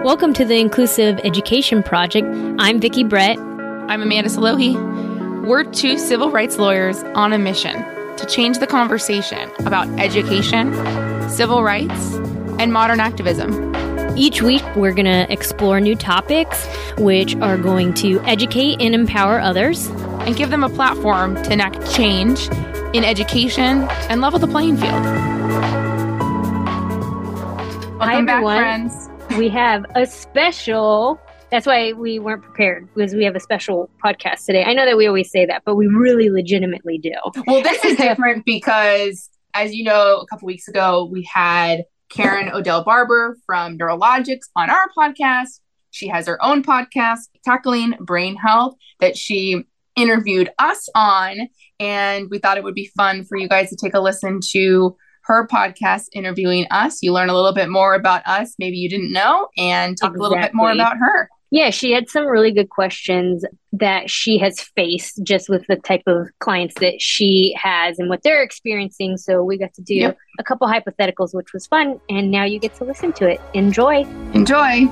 Welcome to the Inclusive Education Project. I'm Vicki Brett. I'm Amanda Salohi. We're two civil rights lawyers on a mission to change the conversation about education, civil rights, and modern activism. Each week, we're going to explore new topics which are going to educate and empower others and give them a platform to enact change in education and level the playing field. Welcome back, friends. We have a special, that's why we weren't prepared, because we have a special podcast today. I know that we always say that, but we really legitimately do. Well, this is different because, as you know, a couple weeks ago, we had Karen Odell Barber from Neurologics on our podcast. She has her own podcast, Tackling Brain Health, that she interviewed us on. And we thought it would be fun for you guys to take a listen to her podcast interviewing us. You learn a little bit more about us, maybe you didn't know, and talk a little bit more about her. Yeah, she had some really good questions that she has faced just with the type of clients that she has and what they're experiencing. So we got to do a couple hypotheticals, which was fun. And now you get to listen to it. Enjoy. Enjoy.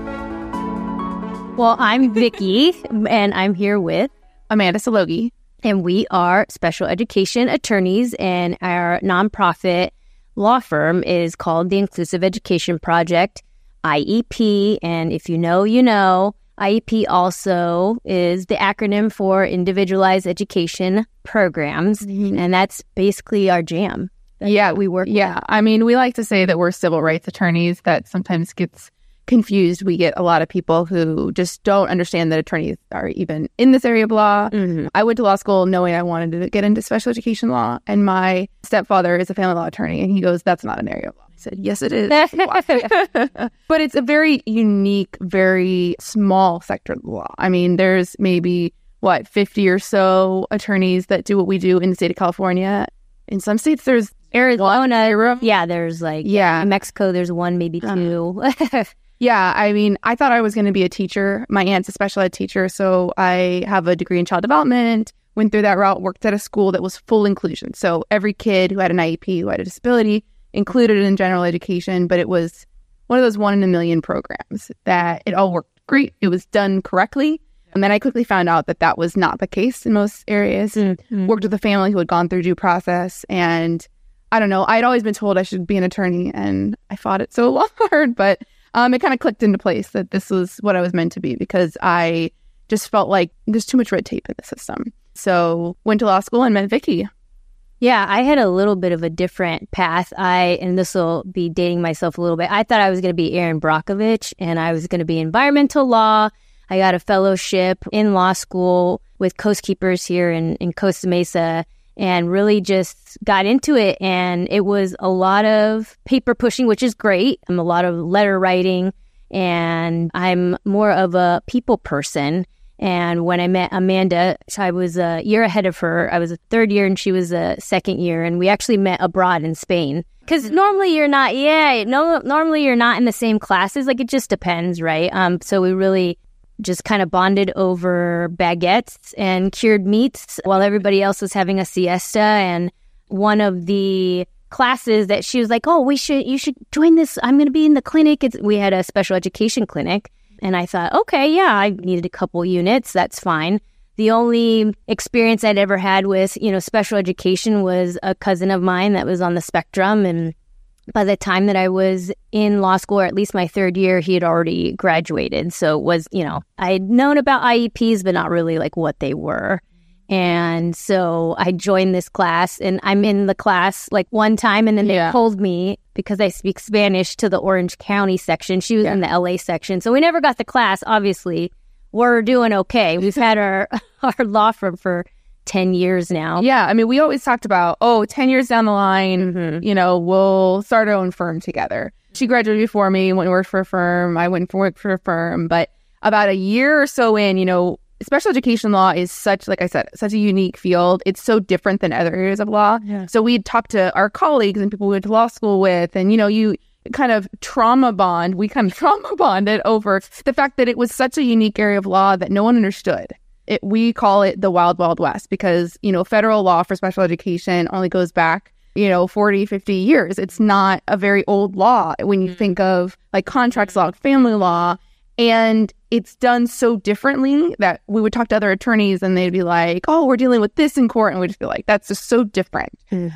Well, I'm Vicki, and I'm here with Amanda Salohi. And we are special education attorneys, and our nonprofit law firm is called the Inclusive Education Project, IEP. And if you know, you know. IEP also is the acronym for Individualized Education Programs, and that's basically our jam. We work. Yeah, I mean, we like to say that we're civil rights attorneys. That sometimes gets confused. We get a lot of people who just don't understand that attorneys are even in this area of law. I went to law school knowing I wanted to get into special education law, and my stepfather is a family law attorney, and he goes, "That's not an area of law." I said, "Yes, it is." But it's a very unique, very small sector of the law. I mean, there's maybe, 50 or so attorneys that do what we do in the state of California. In some states, there's Arizona. Yeah, there's in Mexico, there's one, maybe two. Yeah, I mean, I thought I was going to be a teacher. My aunt's a special ed teacher, so I have a degree in child development, went through that route, worked at a school that was full inclusion. So every kid who had an IEP, who had a disability, included in general education, but it was one of those 1 in a million programs that it all worked great. It was done correctly. And then I quickly found out that that was not the case in most areas. Worked with a family who had gone through due process, and I don't know, I'd always been told I should be an attorney, and I fought it so hard, but it kind of clicked into place that this was what I was meant to be, because I just felt like there's too much red tape in the system. So went to law school and met Vicki. Yeah, I had a little bit of a different path. And this will be dating myself a little bit. I thought I was going to be Erin Brockovich, and I was going to be environmental law. I got a fellowship in law school with Coast Keepers here in Costa Mesa, and really just got into it. And it was a lot of paper pushing, which is great. A lot of letter writing, and I'm more of a people person. And when I met Amanda, I was a year ahead of her. I was a third year and she was a second year. And we actually met abroad in Spain. Because normally you're not, normally you're not in the same classes. Like, it just depends, right? So we really just kind of bonded over baguettes and cured meats while everybody else was having a siesta. And one of the classes that she was like, "Oh, you should join this. I'm going to be in the clinic." We had a special education clinic. And I thought, okay, yeah, I needed a couple units. That's fine. The only experience I'd ever had with, special education was a cousin of mine that was on the spectrum. And by the time that I was in law school, or at least my third year, he had already graduated. So it was, I had known about IEPs, but not really like what they were. And so I joined this class, and I'm in the class like one time, and then they pulled me because I speak Spanish to the Orange County section. She was in the LA section. So we never got the class. Obviously, we're doing okay. We've had our law firm for 10 years now. Yeah, I mean, we always talked about, 10 years down the line, we'll start our own firm together. She graduated before me, went and worked for a firm. I went and worked for a firm. But about a year or so in, special education law is such a unique field. It's so different than other areas of law. Yeah. So we'd talk to our colleagues and people we went to law school with, and, you kind of trauma bond. We kind of trauma bonded over the fact that it was such a unique area of law that no one understood. We call it the wild, wild west because, federal law for special education only goes back 40, 50 years. It's not a very old law when you think of like contracts law, family law, and it's done so differently that we would talk to other attorneys and they'd be like, oh, we're dealing with this in court. And we'd just be like, that's just so different.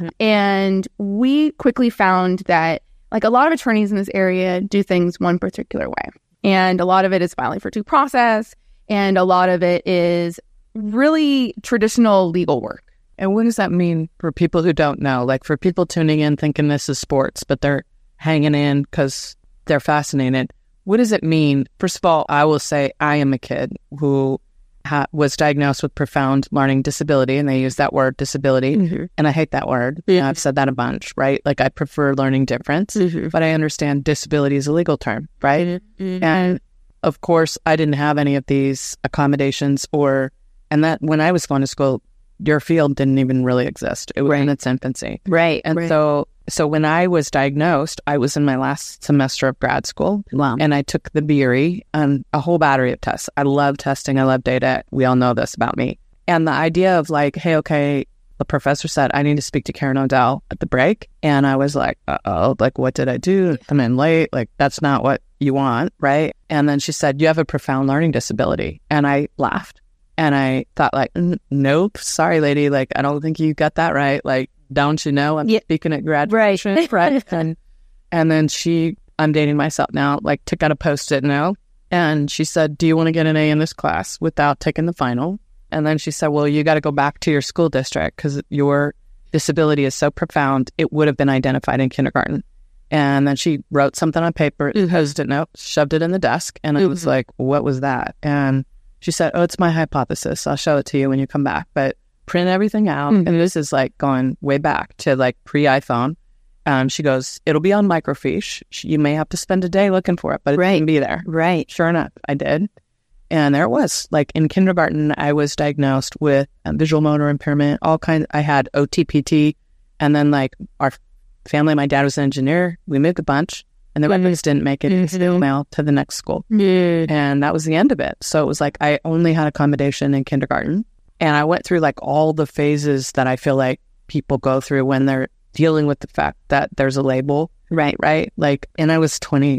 And we quickly found that like a lot of attorneys in this area do things one particular way. And a lot of it is filing for due process. And a lot of it is really traditional legal work. And what does that mean for people who don't know? Like for people tuning in thinking this is sports, but they're hanging in because they're fascinated. What does it mean? First of all, I will say I am a kid who was diagnosed with profound learning disability, and they use that word disability, and I hate that word. I've said that a bunch, right? Like I prefer learning difference, but I understand disability is a legal term, right? And of course, I didn't have any of these accommodations and that when I was going to school, your field didn't even really exist. It was in its infancy. Right. And so when I was diagnosed, I was in my last semester of grad school. Wow. And I took the BRE and a whole battery of tests. I love testing. I love data. We all know this about me. And the idea of like, hey, okay, the professor said, I need to speak to Karen O'Dell at the break. And I was like, uh-oh, like, what did I do? I'm in late. Like, that's not what you want, right? And then she said, you have a profound learning disability. And I laughed. And I thought like, nope, sorry, lady. Like, I don't think you got that right. Like, don't you know I'm speaking at graduation? Right. And then I'm dating myself now, like took out a Post-it note. And she said, do you want to get an A in this class without taking the final? And then she said, well, you got to go back to your school district because your disability is so profound, it would have been identified in kindergarten. And then she wrote something on paper, Post-it note, shoved it in the desk. And I was like, what was that? And she said, oh, it's my hypothesis. I'll show it to you when you come back. But print everything out. And this is like going way back to like pre-iPhone. She goes, it'll be on microfiche. You may have to spend a day looking for it, but it can be there. Right. Sure enough, I did. And there it was. Like in kindergarten, I was diagnosed with visual motor impairment, all kinds. I had OTPT. And then like our family, my dad was an engineer. We moved a bunch. And the others didn't make it to the next school. And that was the end of it. So it was like I only had accommodation in kindergarten. And I went through like all the phases that I feel like people go through when they're dealing with the fact that there's a label. Right. Like, and I was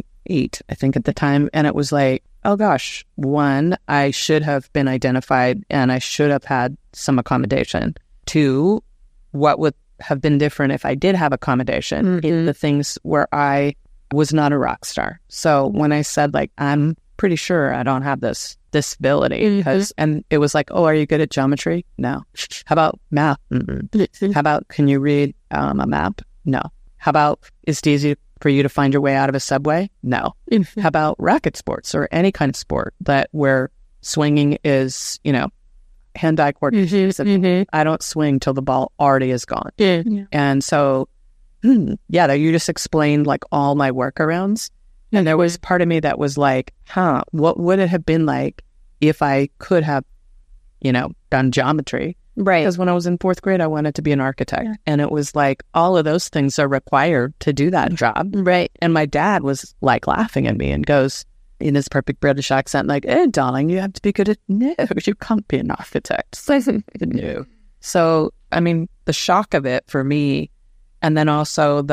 28, I think at the time. And it was like, oh gosh, one, I should have been identified and I should have had some accommodation. Two, what would have been different if I did have accommodation in the things where I was not a rock star. So when I said like, I'm pretty sure I don't have this disability and it was like, oh, are you good at geometry? No. How about math? How about, can you read a map? No. How about, is it easy for you to find your way out of a subway? No. How about racket sports or any kind of sport where swinging is, hand-eye coordination? I don't swing till the ball already is gone. And so you just explained like all my workarounds. And there was part of me that was like, what would it have been like if I could have, done geometry? Right. Because when I was in fourth grade, I wanted to be an architect. Yeah. And it was like, all of those things are required to do that job. Right. And my dad was like laughing at me and goes in his perfect British accent, like, darling, you have to be good at, no, you can't be an architect. No. So, I mean, the shock of it for me. And then also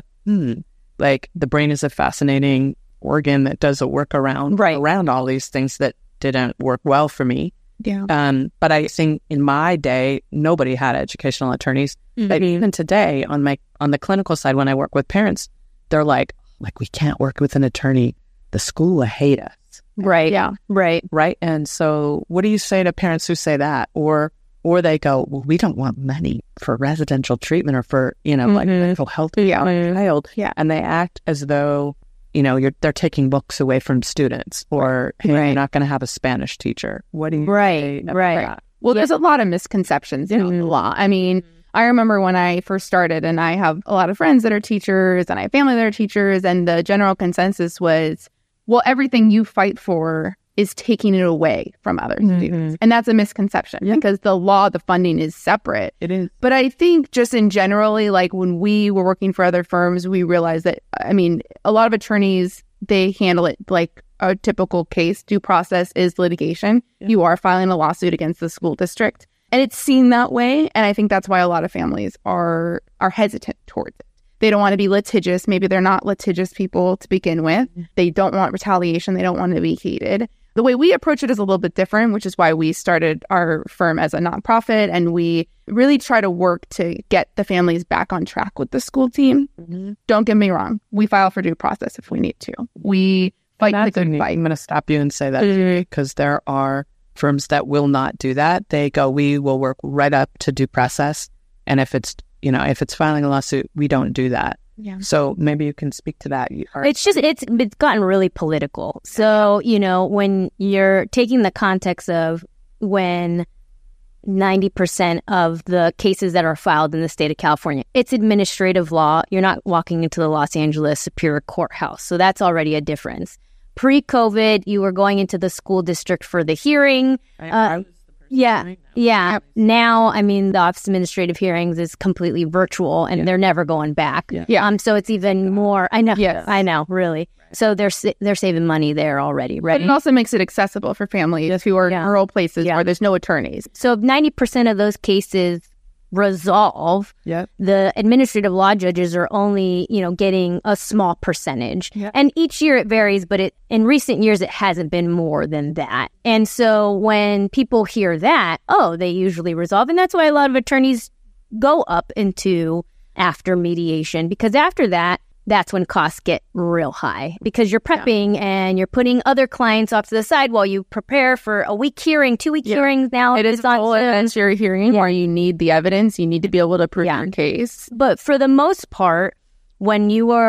like the brain is a fascinating organ that does a workaround around all these things that didn't work well for me. Yeah. But I think in my day, nobody had educational attorneys. But even today on the clinical side, when I work with parents, they're like, we can't work with an attorney. The school will hate us. Right. Yeah. Right. And so what do you say to parents who say that? Or they go, well, we don't want money for residential treatment or for, like mental health for our child. Yeah. And they act as though, they're taking books away from students or, hey, you're not going to have a Spanish teacher. What do you say about that? Well, there's a lot of misconceptions in the law. I mean, I remember when I first started, and I have a lot of friends that are teachers and I have family that are teachers, and the general consensus was, well, everything you fight for is taking it away from other students. And that's a misconception because the law, the funding is separate. It is. But I think just in generally, like when we were working for other firms, we realized that, I mean, a lot of attorneys, they handle it like a typical case. Due process is litigation. Yeah. You are filing a lawsuit against the school district. And it's seen that way. And I think that's why a lot of families are hesitant towards it. They don't want to be litigious. Maybe they're not litigious people to begin with. They don't want retaliation. They don't want to be hated. The way we approach it is a little bit different, which is why we started our firm as a nonprofit. And we really try to work to get the families back on track with the school team. Don't get me wrong. We file for due process if we need to. We fight the good fight. I'm going to stop you and say that because there are firms that will not do that. They go, we will work right up to due process. And if it's filing a lawsuit, we don't do that. Yeah. So maybe you can speak to that. It's gotten really political. So, when you're taking the context of when 90% of the cases that are filed in the state of California, it's administrative law. You're not walking into the Los Angeles Superior Courthouse. So that's already a difference. Pre-COVID, you were going into the school district for the hearing. Yeah. Now, the Office of Administrative Hearings is completely virtual, and they're never going back. So it's even more. I know. Yes. I know. Really. So they're saving money there already, right? But it also makes it accessible for families who are in rural places where there's no attorneys. So if 90% of those cases resolve, the administrative law judges are only, getting a small percentage. And each year it varies, but in recent years it hasn't been more than that. And so when people hear that, they usually resolve. And that's why a lot of attorneys go up into after mediation, because after that, that's when costs get real high, because you're prepping and you're putting other clients off to the side while you prepare for a week hearing, 2-week hearings now. It is a full evidentiary hearing where you need the evidence. You need to be able to prove your case. But for the most part, when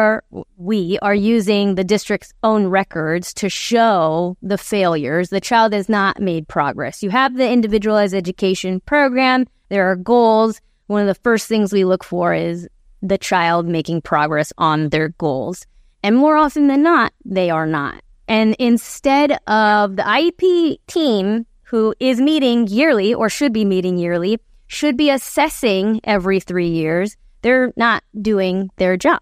we are using the district's own records to show the failures, the child has not made progress. You have the individualized education program. There are goals. One of the first things we look for is the child making progress on their goals. And more often than not, they are not. And instead of the IEP team, who is meeting yearly or should be meeting yearly, should be assessing every 3 years, they're not doing their job.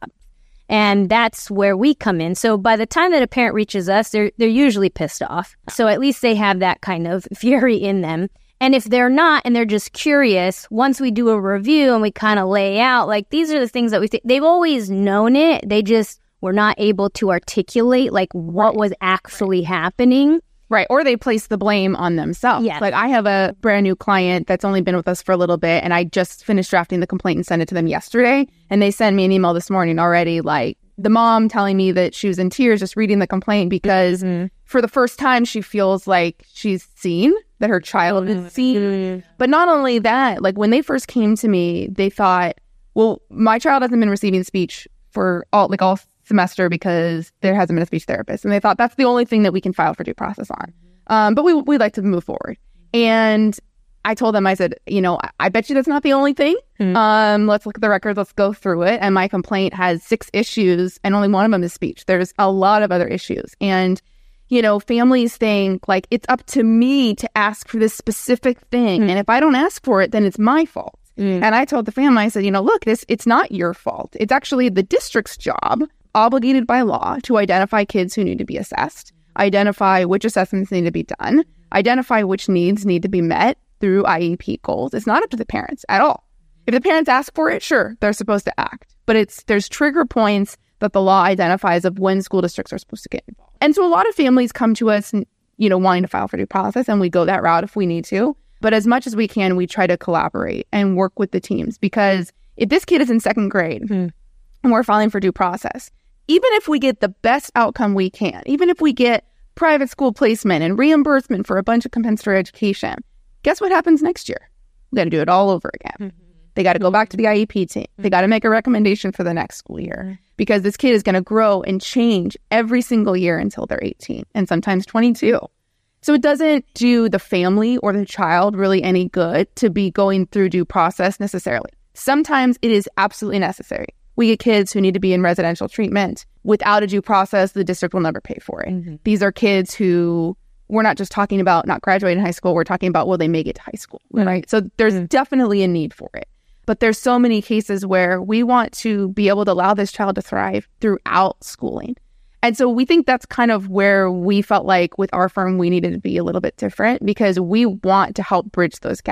And that's where we come in. So by the time that a parent reaches us, they're usually pissed off. So at least they have that kind of fury in them. And if they're not, and they're just curious, once we do a review and we kind of lay out, like, these are the things that we think, they've always known it. They just were not able to articulate, like, what was actually happening. Right. Or they place the blame on themselves. Yes. Like, I have a brand new client that's only been with us for a little bit, and I just finished drafting the complaint and sent it to them yesterday. And they sent me an email this morning already, like, the mom telling me that she was in tears just reading the complaint because for the first time she feels like she's seen, that her child is seen. But not only that, like, when they first came to me, they thought, well, my child hasn't been receiving speech for all semester because there hasn't been a speech therapist. And they thought that's the only thing that we can file for due process on. But we'd like to move forward. And I told them, I said, I bet you that's not the only thing. Let's look at the records. Let's go through it. And my complaint has 6 issues and only one of them is speech. There's a lot of other issues. And, families think, like, it's up to me to ask for this specific thing. And if I don't ask for it, then it's my fault. And I told the family, I said, look, it's not your fault. It's actually the district's job, obligated by law, to identify kids who need to be assessed, identify which assessments need to be done, identify which needs need to be met through IEP goals. It's not up to the parents at all. If the parents ask for it, sure, they're supposed to act. But there's trigger points that the law identifies of when school districts are supposed to get involved. And so a lot of families come to us, wanting to file for due process, and we go that route if we need to. But as much as we can, we try to collaborate and work with the teams, because if this kid is in 2nd grade and we're filing for due process, even if we get the best outcome we can, even if we get private school placement and reimbursement for a bunch of compensatory education, guess what happens next year? We got to do it all over again. They got to go back to the IEP team. They got to make a recommendation for the next school year, because this kid is going to grow and change every single year until they're 18 and sometimes 22. So it doesn't do the family or the child really any good to be going through due process necessarily. Sometimes it is absolutely necessary. We get kids who need to be in residential treatment. Without a due process, the district will never pay for it. These are kids who, we're not just talking about not graduating high school, we're talking about, will they make it to high school, right? So there's definitely a need for it. But there's so many cases where we want to be able to allow this child to thrive throughout schooling. And so we think that's kind of where we felt like with our firm, we needed to be a little bit different, because we want to help bridge those gaps.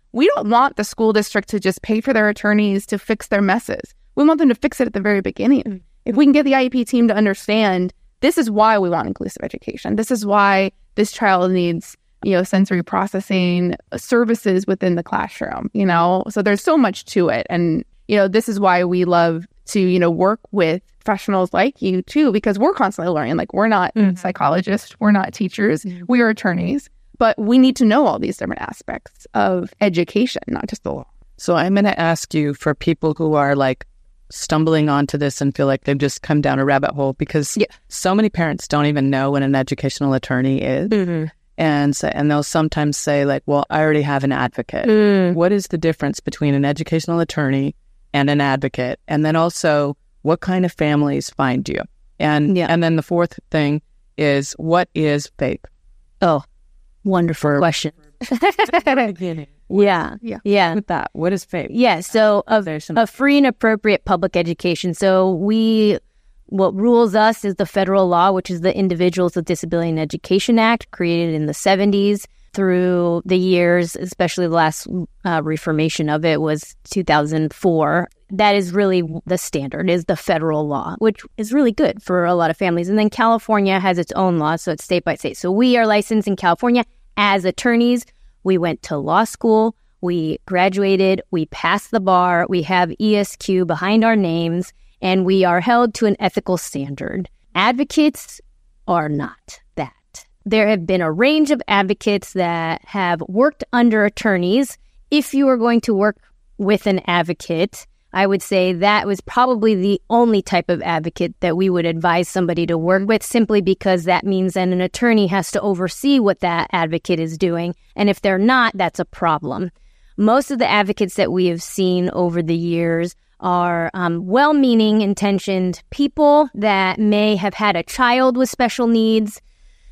we don't want the school district to just pay for their attorneys to fix their messes. We want them to fix it at the very beginning. If we can get the IEP team to understand, this is why we want inclusive education. This is why this child needs, sensory processing services within the classroom, So there's so much to it. And, this is why we love to, work with professionals like you too, because we're constantly learning. Like, we're not psychologists, we're not teachers, we are attorneys, but we need to know all these different aspects of education, not just the law. So I'm going to ask you, for people who are like stumbling onto this and feel like they've just come down a rabbit hole, because so many parents don't even know what an educational attorney is. And they'll sometimes say like, well, I already have an advocate. What is the difference between an educational attorney and an advocate? And then also, what kind of families find you? And then the fourth thing is, what is FAPE? Oh, wonderful question. Yeah. With that, what is FAPE? Yeah. So a free and appropriate public education. So what rules us is the federal law, which is the Individuals with Disability and Education Act, created in the 70s. Through the years, especially the last reformation of it was 2004. That is really the standard, is the federal law, which is really good for a lot of families. And then California has its own law, so it's state by state. So we are licensed in California as attorneys. We went to law school. We graduated. We passed the bar. We have ESQ behind our names, and we are held to an ethical standard. Advocates are not that. There have been a range of advocates that have worked under attorneys. If you are going to work with an advocate, I would say that was probably the only type of advocate that we would advise somebody to work with, simply because that means that an attorney has to oversee what that advocate is doing. And if they're not, that's a problem. Most of the advocates that we have seen over the years are well-meaning, intentioned people that may have had a child with special needs,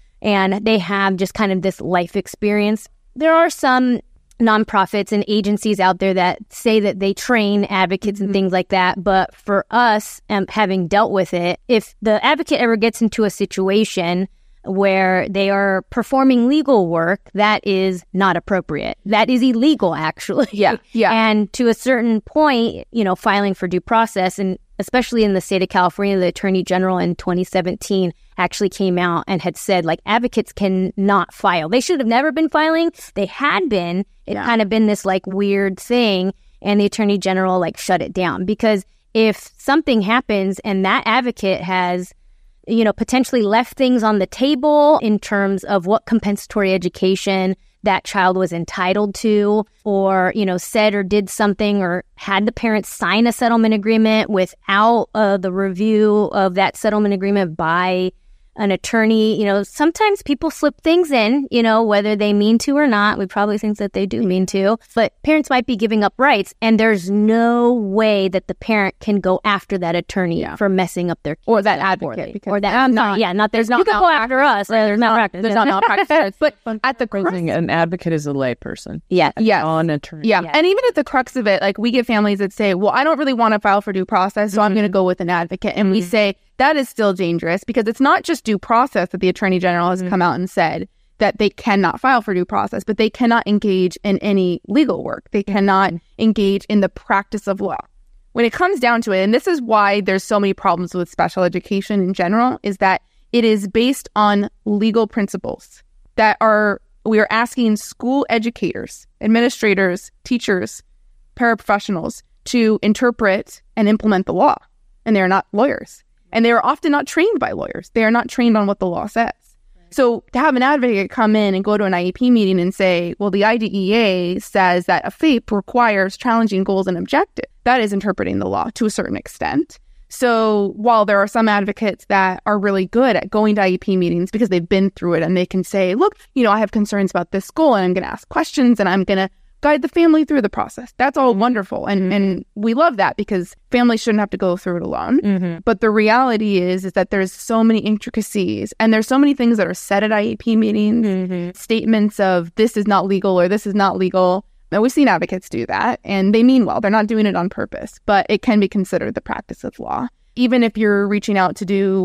and they have just kind of this life experience. There are some nonprofits and agencies out there that say that they train advocates and things like that. But for us, having dealt with it, if the advocate ever gets into a situation where they are performing legal work, that is not appropriate. That is illegal, actually. Yeah. And to a certain point, filing for due process, and especially in the state of California, the Attorney General in 2017 actually came out and had said, like, advocates cannot file. They should have never been filing. They had been. It kind of been this, like, weird thing. And the Attorney General, like, shut it down. Because if something happens and that advocate has, potentially left things on the table in terms of what compensatory education that child was entitled to, or, said or did something, or had the parents sign a settlement agreement without the review of that settlement agreement by an attorney. Sometimes people slip things in, whether they mean to or not. We probably think that they do mean to, but parents might be giving up rights, and there's no way that the parent can go after that attorney for messing up their kids, or that advocate, or that there's no, you can go after us. There's malpractice. There's not malpractice. But at the crux, an advocate is a layperson. Yeah. An attorney. Yeah. And even at the crux of it, like, we get families that say, well, I don't really want to file for due process, so I'm going to go with an advocate. And we say, that is still dangerous, because it's not just due process that the Attorney General has come out and said that they cannot file for due process, but they cannot engage in any legal work. They cannot engage in the practice of law. When it comes down to it, and this is why there's so many problems with special education in general, is that it is based on legal principles we are asking school educators, administrators, teachers, paraprofessionals to interpret and implement the law. And they are not lawyers. And they are often not trained by lawyers. They are not trained on what the law says. Right. So to have an advocate come in and go to an IEP meeting and say, well, the IDEA says that a FAPE requires challenging goals and objectives, that is interpreting the law to a certain extent. So while there are some advocates that are really good at going to IEP meetings because they've been through it, and they can say, look, I have concerns about this goal, and I'm going to ask questions, and I'm going to guide the family through the process. That's all wonderful. And we love that, because families shouldn't have to go through it alone. But the reality is that there's so many intricacies, and there's so many things that are said at IEP meetings, statements of this is not legal or this is not legal. And we've seen advocates do that, and they mean well. They're not doing it on purpose, but it can be considered the practice of law. Even if you're reaching out to do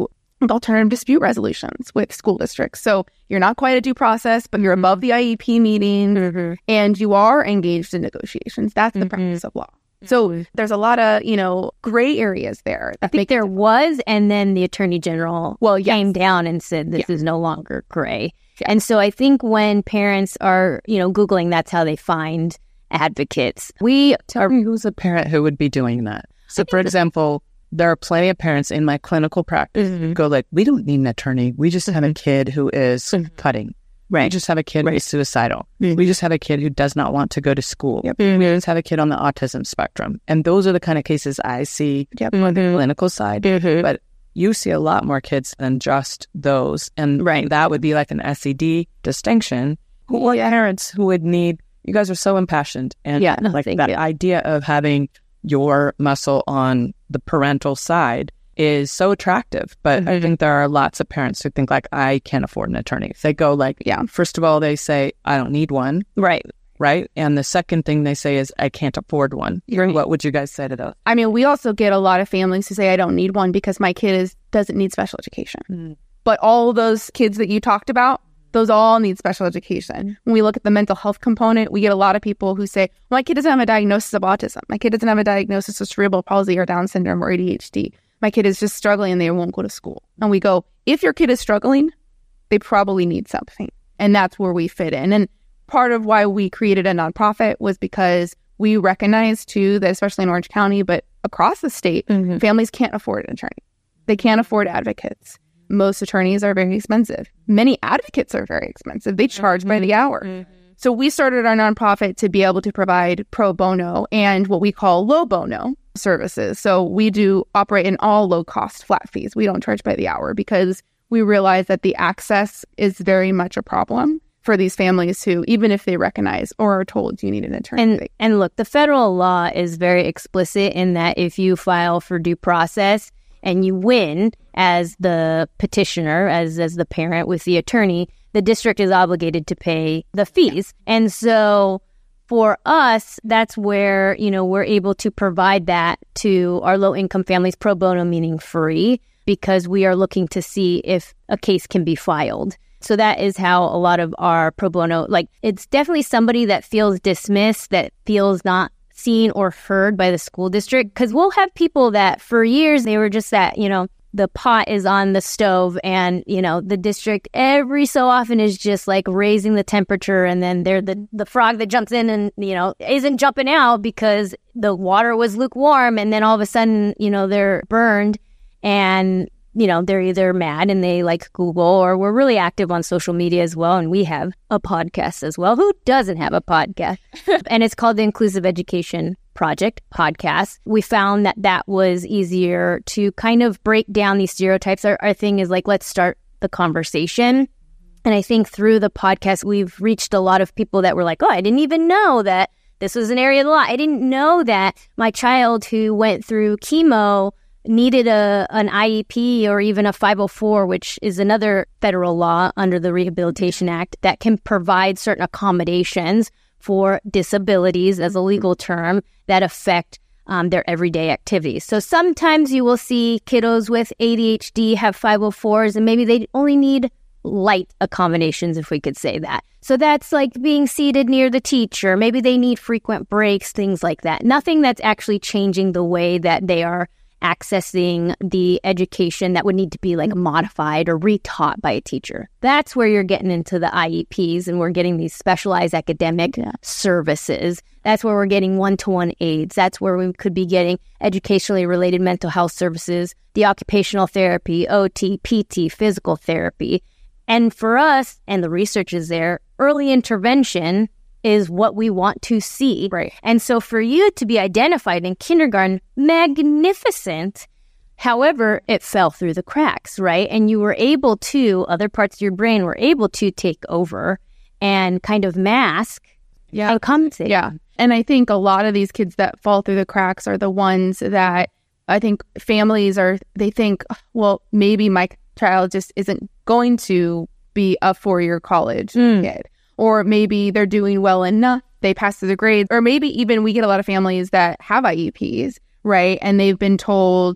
alternative dispute resolutions with school districts. So you're not quite at due process, but you're above the IEP meeting and you are engaged in negotiations. That's the practice of law. So there's a lot of, gray areas there. I think there was, and then the Attorney General came down and said this is no longer gray. Yeah. And so I think when parents are, Googling, that's how they find advocates. Tell me who's a parent who would be doing that. So, for example, there are plenty of parents in my clinical practice who go like, we don't need an attorney. We just have a kid who is cutting. Right. We just have a kid who's suicidal. We just have a kid who does not want to go to school. We just have a kid on the autism spectrum. And those are the kind of cases I see on the clinical side. But you see a lot more kids than just those. And that would be like an SED distinction. Who are parents who would need, you guys are so impassioned. And idea of having your muscle on the parental side is so attractive. But I think there are lots of parents who think like, I can't afford an attorney. They go like, first of all, they say, I don't need one. Right. And the second thing they say is, I can't afford one. What would you guys say to those? I mean, we also get a lot of families who say, I don't need one because my kid doesn't need special education. But all those kids that you talked about, those all need special education. When we look at the mental health component, we get a lot of people who say, my kid doesn't have a diagnosis of autism. My kid doesn't have a diagnosis of cerebral palsy or Down syndrome or ADHD. My kid is just struggling and they won't go to school. And we go, if your kid is struggling, they probably need something. And that's where we fit in. And part of why we created a nonprofit was because we recognize too that, especially in Orange County, but across the state, families can't afford an attorney. They can't afford advocates. Most attorneys are very expensive. Many advocates are very expensive. They charge by the hour. So we started our nonprofit to be able to provide pro bono and what we call low bono services. So we do operate in all low-cost flat fees. We don't charge by the hour because we realize that the access is very much a problem for these families who, even if they recognize or are told you need an attorney. And look, the federal law is very explicit in that if you file for due process and you win as the petitioner, as the parent with the attorney, the district is obligated to pay the fees. And so for us, that's where, we're able to provide that to our low-income families, pro bono, meaning free, because we are looking to see if a case can be filed. So that is how a lot of our pro bono, it's definitely somebody that feels dismissed, that feels not seen or heard by the school district. Because we'll have people that for years, they were just that, the pot is on the stove and, the district every so often is just like raising the temperature. And then they're the frog that jumps in and, isn't jumping out because the water was lukewarm. And then all of a sudden, they're burned and, they're either mad and they like Google, or we're really active on social media as well. And we have a podcast as well. Who doesn't have a podcast? And it's called the Inclusive Education Project podcast. We found that was easier to kind of break down these stereotypes. Our thing is like, let's start the conversation. And I think through the podcast, we've reached a lot of people that were like, oh, I didn't even know that this was an area of the law. I didn't know that my child who went through chemo needed an IEP or even a 504, which is another federal law under the Rehabilitation Act that can provide certain accommodations for disabilities as a legal term that affect their everyday activities. So sometimes you will see kiddos with ADHD have 504s and maybe they only need light accommodations, if we could say that. So that's like being seated near the teacher. Maybe they need frequent breaks, things like that. Nothing that's actually changing the way that they are accessing the education that would need to be like modified or retaught by a teacher. That's where you're getting into the IEPs and we're getting these specialized academic services. That's where we're getting one-to-one aids. That's where we could be getting educationally related mental health services, the occupational therapy, OT, PT, physical therapy. And for us, and the research is there, early intervention is what we want to see. Right. And so for you to be identified in kindergarten, magnificent. However, it fell through the cracks, right? And you were able to, other parts of your brain were able to take over and kind of mask and compensate. Yeah. And I think a lot of these kids that fall through the cracks are the ones that I think families they think, well, maybe my child just isn't going to be a 4-year college kid. Or maybe they're doing well enough, they pass through the grades. Or maybe even we get a lot of families that have IEPs, right? And they've been told,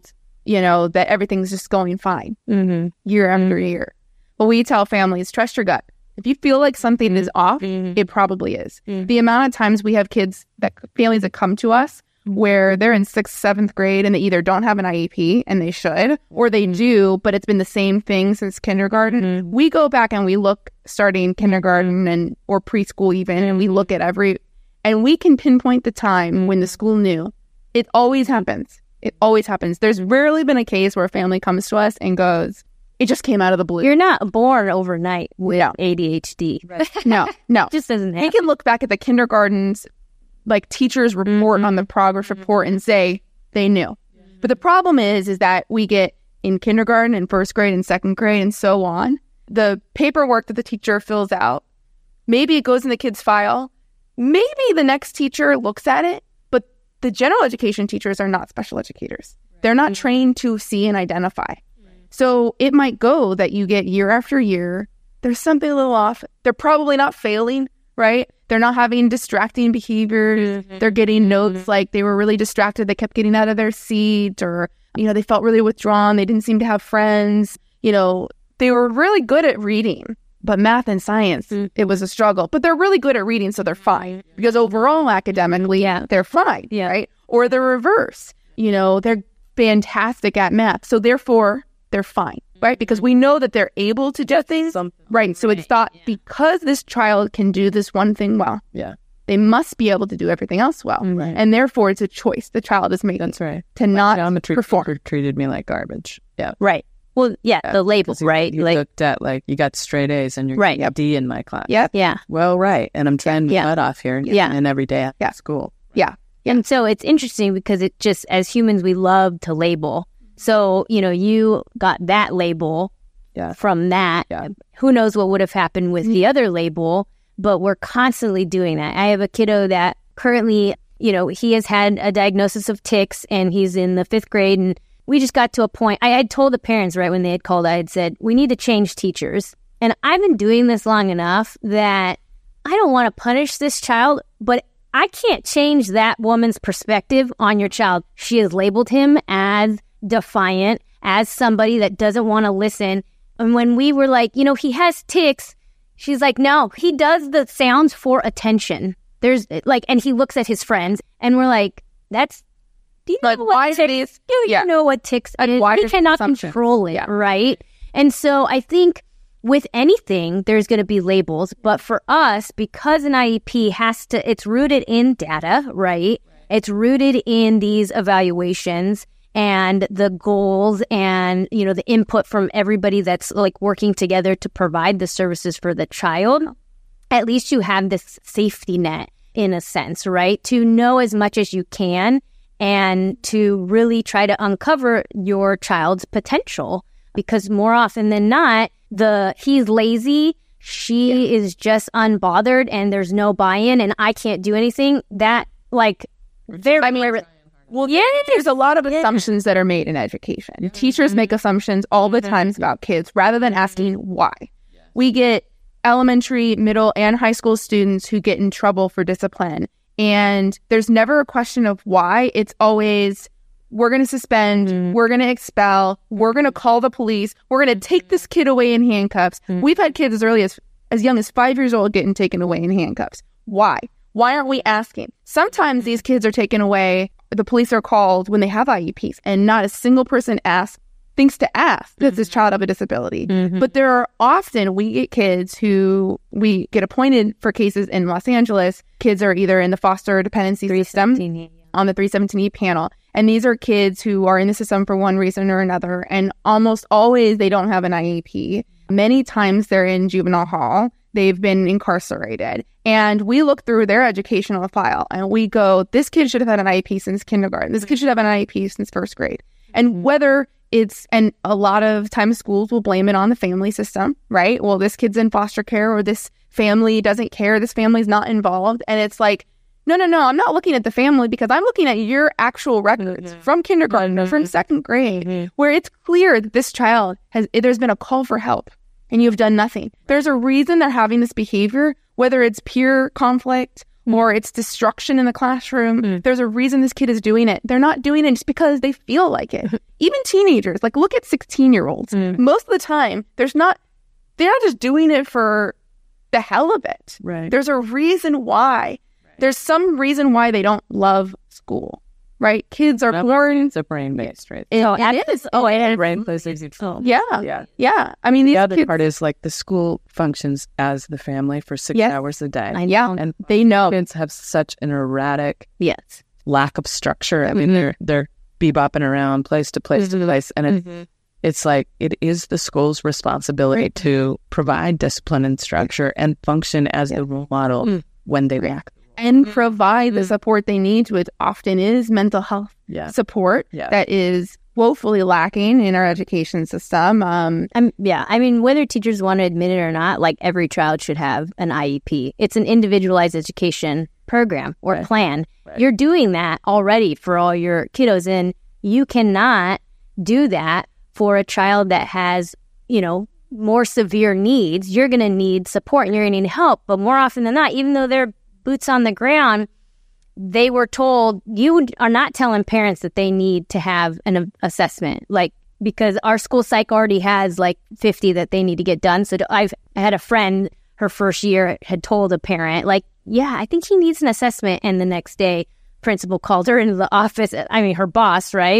that everything's just going fine year after year. But we tell families, trust your gut. If you feel like something is off, it probably is. The amount of times we have families that come to us where they're in 6th, 7th grade and they either don't have an IEP and they should, or they do, but it's been the same thing since kindergarten. We go back and we look starting kindergarten or preschool even, and we look at and we can pinpoint the time when the school knew. It always happens. It always happens. There's rarely been a case where a family comes to us and goes, it just came out of the blue. You're not born overnight with ADHD. Right. No. It just doesn't happen. We can look back at the kindergartens, like teachers report on the progress report and say they knew. But the problem is that we get in kindergarten and 1st grade and 2nd grade and so on, the paperwork that the teacher fills out, maybe it goes in the kid's file. Maybe the next teacher looks at it, but the general education teachers are not special educators. They're not trained to see and identify. So it might go that you get year after year, there's something a little off. They're probably not failing, right? They're not having distracting behaviors. They're getting notes like they were really distracted. They kept getting out of their seat, or, they felt really withdrawn. They didn't seem to have friends. They were really good at reading, but math and science, it was a struggle. But they're really good at reading, so they're fine. Because overall, academically, they're fine, right? Or the reverse. They're fantastic at math. So therefore, they're fine, right? Because we know that they're able to do things, right? So it's thought because this child can do this one thing well, they must be able to do everything else well. And therefore, it's a choice the child is making to not perform. Teacher treated me like garbage. Yeah. Right. Well, the labels, right? You looked at you got straight A's and you're getting a D in my class. Yep. Yeah. Well, right. And I'm trying to cut off here and every day at school. Yeah. And so it's interesting because it just, as humans, we love to label. So, you got that label from that. Yeah. Who knows what would have happened with the other label, but we're constantly doing that. I have a kiddo that currently, he has had a diagnosis of tics and he's in the 5th grade. And we just got to a point, I had told the parents right when they had called, I had said, we need to change teachers. And I've been doing this long enough that I don't want to punish this child, but I can't change that woman's perspective on your child. She has labeled him as defiant, as somebody that doesn't want to listen. And when we were like, he has tics, she's like, no, he does the sounds for attention. There's and he looks at his friends and we're like, do you know what tics? You know what tics is? He cannot control it, right? And so I think with anything, there's going to be labels. But for us, because an IEP it's rooted in data, right? It's rooted in these evaluations and the goals and, the input from everybody that's working together to provide the services for the child. At least you have this safety net in a sense, right? To know as much as you can and to really try to uncover your child's potential. Because more often than not, he's lazy, she is just unbothered and there's no buy-in and I can't do anything. That there's a lot of assumptions that are made in education. Teachers make assumptions all the times about kids rather than asking why. We get elementary, middle, and high school students who get in trouble for discipline. And there's never a question of why. It's always, we're going to suspend, we're going to expel, we're going to call the police, we're going to take this kid away in handcuffs. We've had kids as early as young as 5 years old getting taken away in handcuffs. Why? Why aren't we asking? Sometimes these kids are taken away, the police are called when they have IEPs, and not a single person thinks to ask, does this child have a disability? But there are often, we get kids who we get appointed for cases in Los Angeles. Kids are either in the foster dependency system on the 317E panel. And these are kids who are in the system for one reason or another. And almost always they don't have an IEP. Many times they're in juvenile hall. They've been incarcerated. And we look through their educational file and we go, this kid should have had an IEP since kindergarten. This kid should have an IEP since 1st grade. And whether and a lot of times schools will blame it on the family system, right? Well, this kid's in foster care or this family doesn't care. This family's not involved. And it's like, no, I'm not looking at the family because I'm looking at your actual records from kindergarten or from 2nd grade where it's clear that this child there's been a call for help and you've done nothing. There's a reason they're having this behavior, whether it's peer conflict or it's destruction in the classroom. There's a reason this kid is doing it. They're not doing it just because they feel like it. Even teenagers, like look at 16-year-olds. Most of the time, they're not just doing it for the hell of it. Right. There's a reason why. There's some reason why they don't love school. Right? Kids are born. It's a brain-based, right? It is. Oh, and Brain plays a huge role. Yeah. I mean, these the other kids, part is like the school functions as the family for 6 hours a day. and they know. Kids have such an erratic yes. lack of structure. I mean, they're bebopping around place to place to place, and it's like it is the school's responsibility to provide discipline and structure and function as the role model when they lack. And provide the support they need, which often is mental health support that is woefully lacking in our education system. I mean, whether teachers want to admit it or not, like every child should have an IEP. It's an individualized education program or plan. You're doing that already for all your kiddos, and you cannot do that for a child that has, more severe needs. You're going to need support and you're going to need help. But more often than not, even though they're boots on the ground, they were told, you are not telling parents that they need to have an assessment, like, because our school psych already has like 50 that they need to get done. So I had a friend, her first year, had told a parent, like, yeah, I think he needs an assessment. And the next day, principal called her into the office. I mean, her boss, right?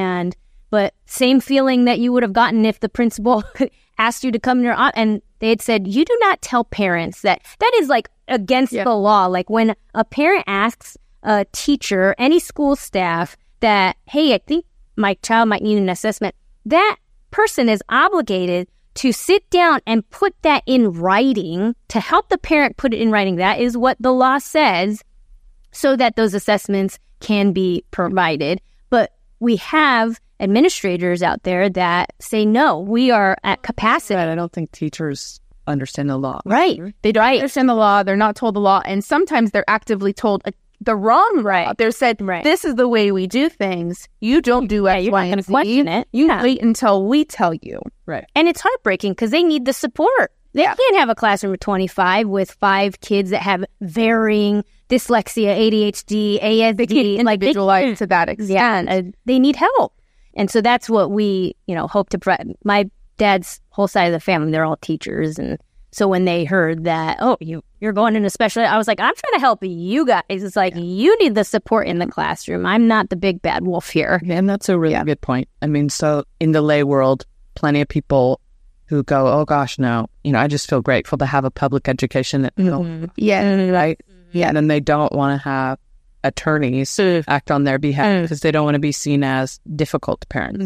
But same feeling that you would have gotten if the principal asked you to come to your office. And they had said, you do not tell parents that. That is like against the law. Like when a parent asks a teacher, any school staff that, hey, I think my child might need an assessment, that person is obligated to sit down and put that in writing, to help the parent put it in writing. That is what the law says, so that those assessments can be provided. But we have administrators out there that say, no, we are at capacity. I don't think teachers understand the law. Right. They don't understand the law. They're not told the law. And sometimes they're actively told the wrong law. They're said, this is the way we do things. You don't do X, Y, and Z. Question it. You wait until we tell you. Right. And it's heartbreaking because they need the support. They can't have a classroom of 25 with 5 kids that have varying dyslexia, ADHD, ASD. They can't individualize to that extent. Yeah, they need help. And so that's what we, hope to provide. My dad's whole side of the family, they're all teachers. And so when they heard that, you're going into special ed, I was like, I'm trying to help you guys. It's like, you need the support in the classroom. I'm not the big bad wolf here. And that's a really good point. I mean, so in the lay world, plenty of people who go, oh gosh, no, I just feel grateful to have a public education. Right. Yeah. And then they don't want to have attorneys act on their behalf because they don't want to be seen as difficult parents.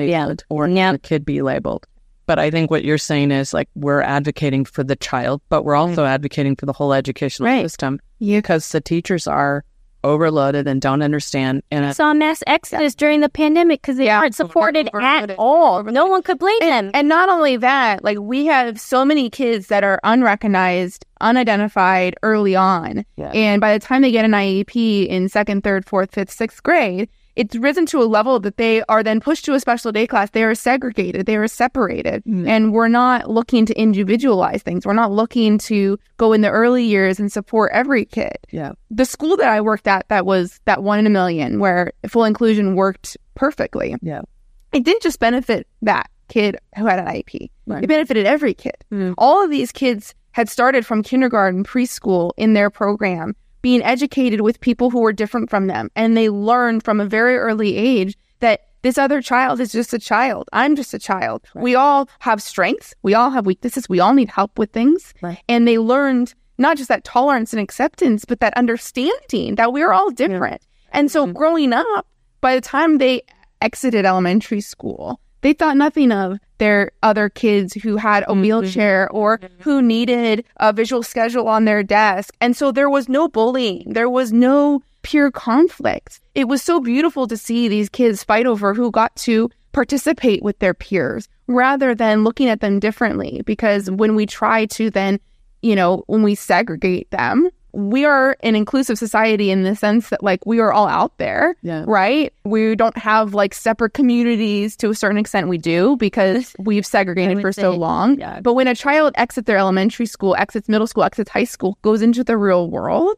Or the kid be labeled. But I think what you're saying is like we're advocating for the child, but we're also advocating for the whole educational system because the teachers are overloaded and don't understand. And I saw mass exodus during the pandemic because they aren't supported at all. No one could blame them. And not only that, like we have so many kids that are unrecognized, unidentified early on. Yeah. And by the time they get an IEP in 2nd, 3rd, 4th, 5th, 6th grade, it's risen to a level that they are then pushed to a special day class. They are segregated. They are separated. And we're not looking to individualize things. We're not looking to go in the early years and support every kid. Yeah. The school that I worked at, that was that 1 in a million where full inclusion worked perfectly. Yeah. It didn't just benefit that kid who had an IEP. Right. It benefited every kid. All of these kids had started from kindergarten, preschool in their program, being educated with people who were different from them. And they learned from a very early age that this other child is just a child. I'm just a child. Right. We all have strengths. We all have weaknesses. We all need help with things. Right. And they learned not just that tolerance and acceptance, but that understanding that we're all different. Yeah. And so growing up, by the time they exited elementary school, they thought nothing of their other kids who had a wheelchair or who needed a visual schedule on their desk. And so there was no bullying. There was no peer conflict. It was so beautiful to see these kids fight over who got to participate with their peers rather than looking at them differently. Because when we try to then, when we segregate them, we are an inclusive society in the sense that like we are all out there, right? We don't have like separate communities. To a certain extent we do because we've segregated for so long. Yeah. But when a child exits their elementary school, exits middle school, exits high school, goes into the real world,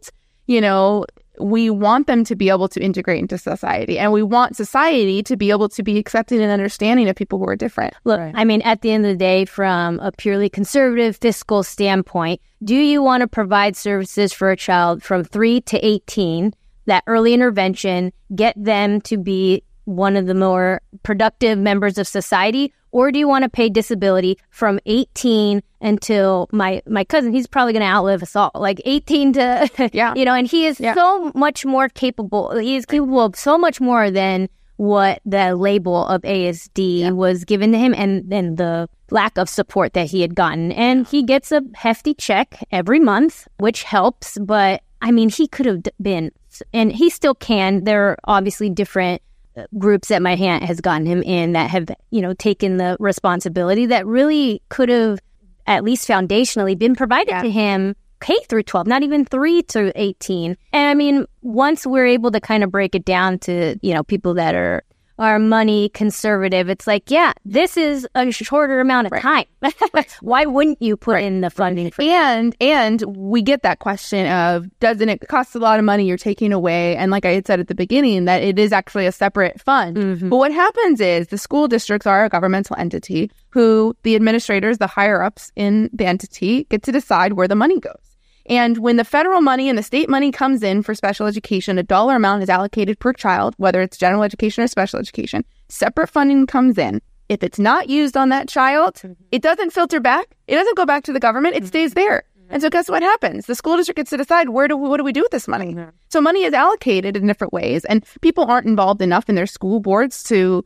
we want them to be able to integrate into society, and we want society to be able to be accepting and understanding of people who are different. Look, I mean, at the end of the day, from a purely conservative fiscal standpoint, do you want to provide services for a child from 3 to 18, that early intervention, get them to be one of the more productive members of society? Or do you want to pay disability from 18 until my cousin, he's probably going to outlive us all, like 18 to, and he is so much more capable. He is capable of so much more than what the label of ASD was given to him, and then the lack of support that he had gotten. And he gets a hefty check every month, which helps. But I mean, he could have been, and he still can. There are obviously different groups that my aunt has gotten him in that have, taken the responsibility that really could have at least foundationally been provided to him K through 12, not even 3 to 18. And I mean, once we're able to kind of break it down to, people that are money conservative, it's like, this is a shorter amount of time. Why wouldn't you put in the funding for and we get that question of, doesn't it cost a lot of money you're taking away? And like I had said at the beginning, that it is actually a separate fund. Mm-hmm. But what happens is the school districts are a governmental entity who the administrators, the higher ups in the entity, get to decide where the money goes. And when the federal money and the state money comes in for special education, a dollar amount is allocated per child, whether it's general education or special education. Separate funding comes in. If it's not used on that child, it doesn't filter back. It doesn't go back to the government. It stays there. And so guess what happens? The school district gets to decide what do we do with this money? So money is allocated in different ways, and people aren't involved enough in their school boards to,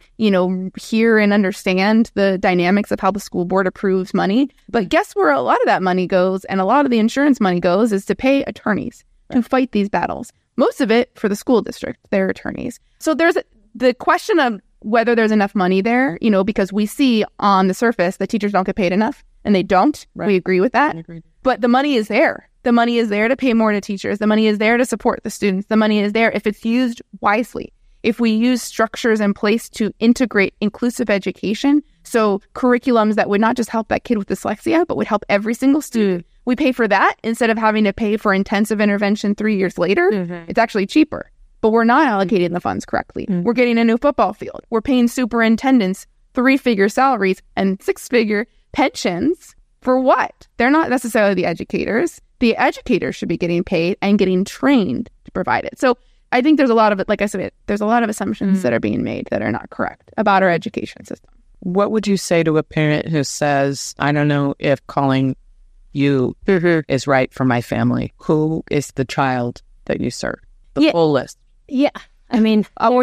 hear and understand the dynamics of how the school board approves money. But guess where a lot of that money goes, and a lot of the insurance money goes, is to pay attorneys to fight these battles. Most of it for the school district, their attorneys. So there's the question of whether there's enough money there, because we see on the surface that teachers don't get paid enough, and they don't. Right. We agree with that. But the money is there. The money is there to pay more to teachers. The money is there to support the students. The money is there if it's used wisely. If we use structures in place to integrate inclusive education, so curriculums that would not just help that kid with dyslexia, but would help every single student. We pay for that instead of having to pay for intensive intervention 3 years later. It's actually cheaper. But we're not allocating the funds correctly. We're getting a new football field. We're paying superintendents 3-figure salaries and 6-figure pensions. For what? They're not necessarily the educators. The educators should be getting paid and getting trained to provide it. So I think there's a lot of it, like I said, there's a lot of assumptions that are being made that are not correct about our education system. What would you say to a parent who says, I don't know if calling you is right for my family? Who is the child that you serve? The full list. Yeah. I mean,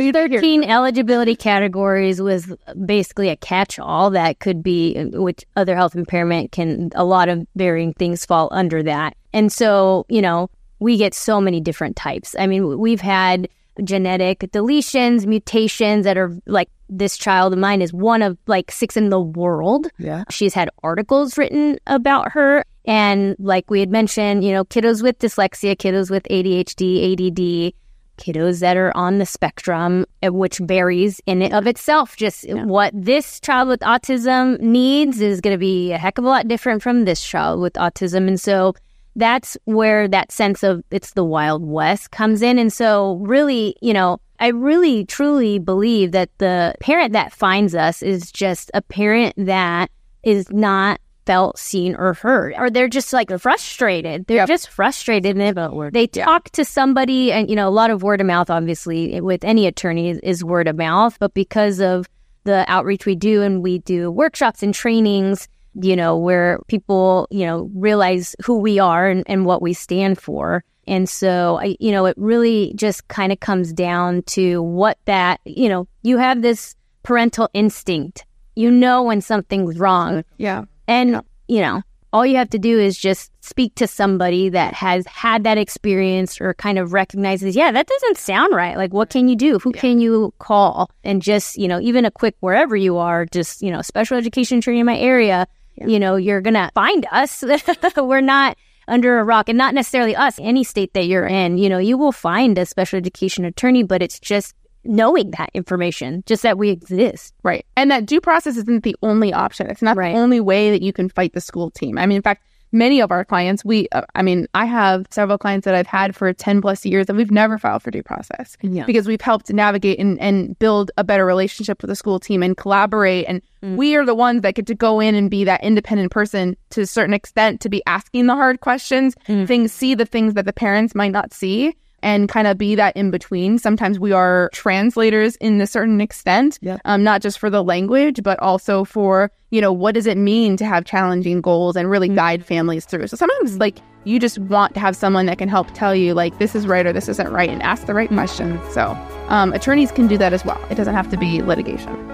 13 eligibility categories was basically a catch-all that could be, which other health impairment a lot of varying things fall under that. And so, we get so many different types. I mean, we've had genetic deletions, mutations that are like, this child of mine is one of like 6 in the world. Yeah. She's had articles written about her. And like we had mentioned, kiddos with dyslexia, kiddos with ADHD, ADD, kiddos that are on the spectrum, which varies in and of itself. What this child with autism needs is going to be a heck of a lot different from this child with autism. And so that's where that sense of it's the Wild West comes in. And so really, I really truly believe that the parent that finds us is just a parent that is not felt seen or heard, or they're just like frustrated. They're just frustrated, and they talk to somebody, and a lot of word of mouth, obviously with any attorney is word of mouth, but because of the outreach we do, and we do workshops and trainings, where people realize who we are and what we stand for. And so it really just kind of comes down to what that, you have this parental instinct, when something's wrong. And, all you have to do is just speak to somebody that has had that experience or kind of recognizes, that doesn't sound right. Like, what can you do? Who can you call? And just, even a quick wherever you are, just, special education training in my area, you're going to find us. We're not under a rock, and not necessarily us, any state that you're in. You will find a special education attorney, but it's just knowing that information, just that we exist. Right. And that due process isn't the only option. It's not the only way that you can fight the school team. I mean, in fact, many of our clients, I have several clients that I've had for 10 plus years and we've never filed for due process because we've helped navigate and build a better relationship with the school team and collaborate. And we are the ones that get to go in and be that independent person to a certain extent, to be asking the hard questions, see the things that the parents might not see, and kind of be that in between. Sometimes we are translators in a certain extent, not just for the language, but also for, what does it mean to have challenging goals and really guide families through. So sometimes you just want to have someone that can help tell you this is right or this isn't right and ask the right questions. So attorneys can do that as well. It doesn't have to be litigation.